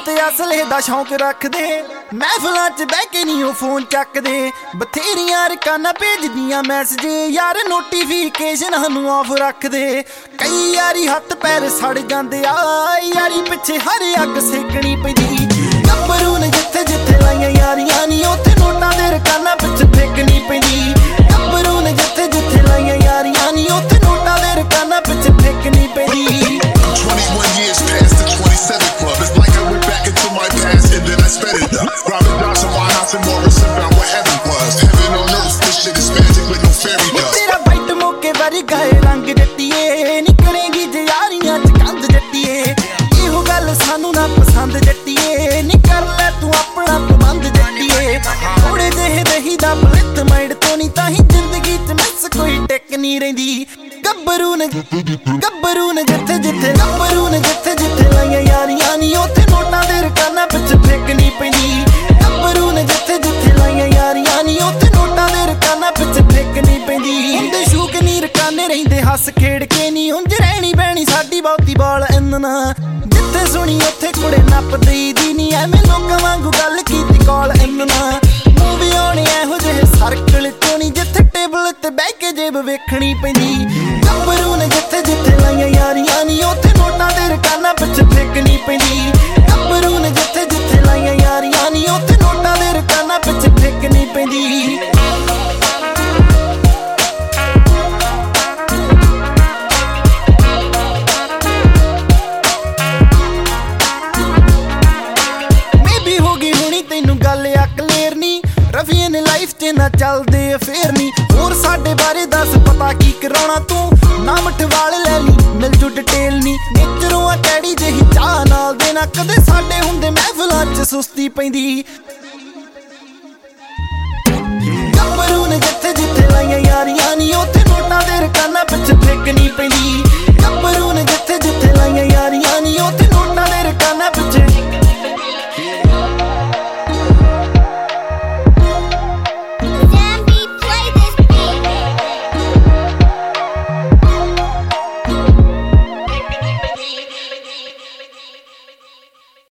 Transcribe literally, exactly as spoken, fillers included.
ते असले दा शौक रखदे महफिलां च बह के नहीं ओह फोन चकदे बथेरियां रकाना भेजदियां मैसेज यार नोटिफिकेशन सानू ऑफ रखदे कई यारी हत्थ पैर सड़ जांदे आ यारी पिछे हर अग सेकनी पैंदी गब्बरू ने जिथे जिथे लाइयां यारियां नी उत्थे नोटां दे रकाना पिछे फेकनी पैंदी गब्बरू ने जिथे जिथे लाइयां यारियां नी उत्थे नोटां दे रकाना पिछे फेकनी पैंदी। twenty-one years past the twenty-seven club. It's like I went back into my past and then I sped it up. Robert Johnson, Winehouse, and Morrison found what heaven was. Heaven on earth, this shit is magic with no fairy dust. तेरा वाइट मोके वारी गाए रंग जट्टिए निकलेगी जे यारियां च कंध जट्टिए इहो गल सानू ना पसंद जट्टिए नी कर ले तू अपना प्रबंध जट्टिए थोड़े जेहे दही दा बलित माइंड तो नी ताही जिंदगी च मिस कोई टेक नहीं रहिंदी गब्बरू ने गब्बरू ने जिथे जिथे गब्बरू ने जिथे जिथे लाइयां यारियां नी उत्थे नोटां दे रकाना पिछे फेकनी पैंदी गब्बरू ने जिथे जिथे लाइयां यारियां नी उत्थे नोटां दे रकाना पिछे फेकनी पैंदी हुंदे शूक नी रकाने रहिंदे हस खेड़ के नी उंज रहनी बैणी साडी बहुती बाल इंदना जिथे सुनी उत्थे कुड़े नप देई दी नी एवें लोकां वांगू गल कीती कॉल इंदना मूवी आउणी एहो जेहे सर्कल चों नी जिथे टेबल ते बह के जेब वेखणी पैंदी गब्बरू ने जिथे जिथे लाइयां यारियां नी उत्थे नोटां दे रकाना पिछे फेकनी पैंदी गब्बरू ने जिथे जिथे लाइयां यारियां नी उत्थे नोटां दे रकाना पिछे फेकनी पैंदी। रफीए ने लाइफ च ना चलदे अफेयर नी होर साडे बारे दस पता की कराउणा तू नाम ठवाल लै ली मिल जू डिटेल नी नेचरों आ कैड़ी जेही चाह नाल देना कदे साडे हुंदे महफिलां च सुस्ती पैंदी